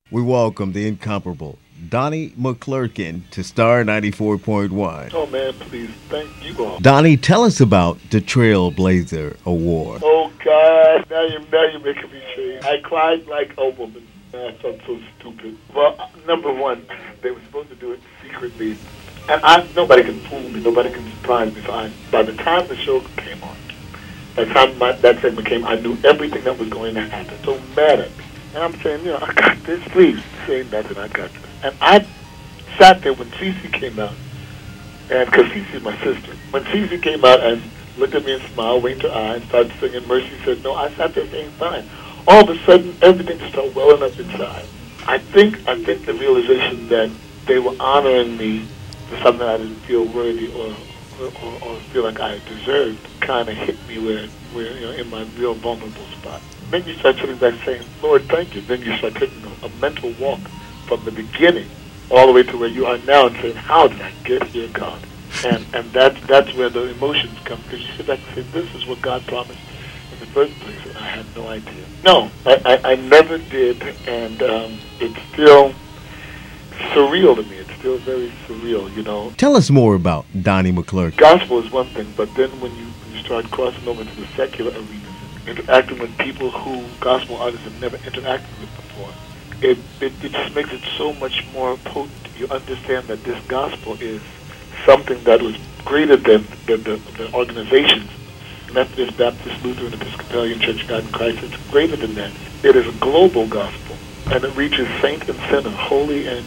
We welcome the incomparable Donnie McClurkin to Star 94.1. Oh man, please, thank you all. Donnie, tell us about the Trailblazer Award. Oh God, now you're making me shame. I cried like a woman. I felt so stupid. Well, number one, they were supposed to do it secretly, and nobody can fool me, nobody can surprise me. So by the time the show came on, by the time that segment came, I knew everything that was going to happen. So mad at me. And I'm saying, I got this, please. Say nothing, I got this. And I sat there when Cece came out, and because Cece is my sister. When Cece came out and looked at me and smiled, winked her eye, and started singing Mercy said, no, I sat there saying, fine. All of a sudden, everything just started welling up inside. I think the realization that they were honoring me for something I didn't feel worthy or feel like I deserved kind of hit me where in my real vulnerable spot. Then you start sitting back saying, Lord, thank you. Then you start taking a mental walk from the beginning all the way to where you are now and saying, how did I get here, God? And that's where the emotions come, because you sit back and say, this is what God promised in the first place, and I had no idea. No, I never did, and it's still surreal to me. It's still very surreal, Tell us more about Donnie McClurkin. Gospel is one thing, but then when you start crossing over to the secular arena, interacting with people who gospel artists have never interacted with before, it just makes it so much more potent. You understand that this gospel is something that was greater than the organizations, Methodist, Baptist, Lutheran, Episcopalian, Church of God in Christ. It's greater than that. It is a global gospel, and it reaches saint and sinner, holy and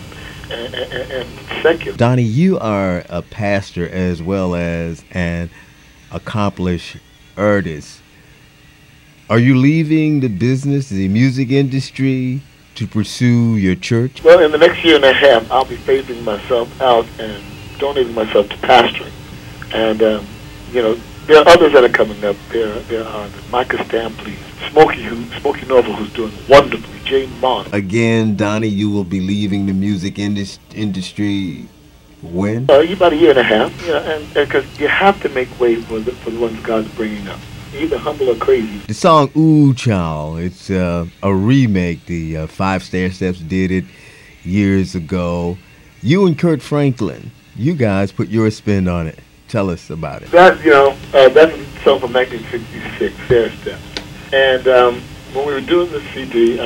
secular. Donnie, you are a pastor as well as an accomplished artist. Are you leaving the business, the music industry, to pursue your church? Well, in the next year and a half, I'll be phasing myself out and donating myself to pastoring. And, there are others that are coming up. There are Micah Stampley, Smokey Norval, who's doing wonderfully, Jay Moss. Again, Donnie, you will be leaving the music industry when? About a year and a half, and because you have to make way for the ones God's bringing up. Either humble or crazy. The song Ooh Child, it's a remake. The Five Stairsteps did it years ago. You and Kurt Franklin, you guys put your spin on it. Tell us about it. That's a song from 1966, Stairsteps. And when we were doing the CD,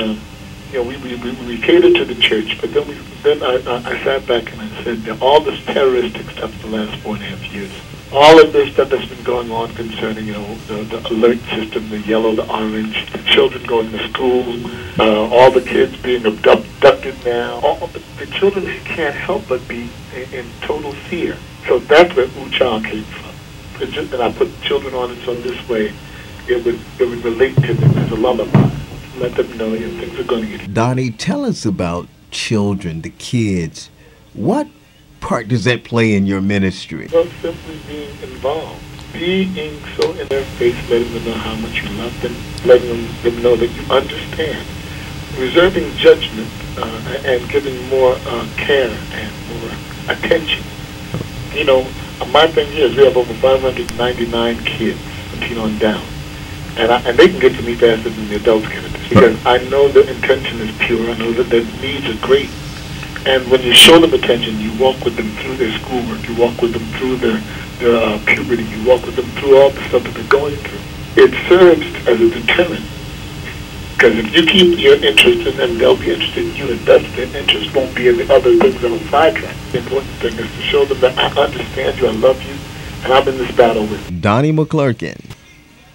we catered to the church, but then I sat back and I said, all this terroristic stuff for the last 4.5 years, all of this stuff that's been going on concerning, the alert system, the yellow, the orange, the children going to school, all the kids being abducted now, all the children can't help but be in total fear. So that's where Ooh Child came from. And I put children on it so this way it would relate to them as a lullaby. Let them know things are going to get. Donnie, tell us about children, the kids. What part does that play in your ministry? Well, simply being involved, being so in their face, letting them know how much you love them, letting them know that you understand, reserving judgment and giving more care and more attention. My thing here is we have over 599 kids from teen on down, and they can get to me faster than the adults can, because I know the intention is pure. I know that their needs are great. And when you show them attention, you walk with them through their schoolwork, you walk with them through their puberty, you walk with them through all the stuff that they're going through. It serves as a deterrent. Because if you keep your interest in them, they'll be interested in you, and thus their interest won't be in the other things that will sidetrack. The important thing is to show them that I understand you, I love you, and I'm in this battle with you. Donnie McClurkin.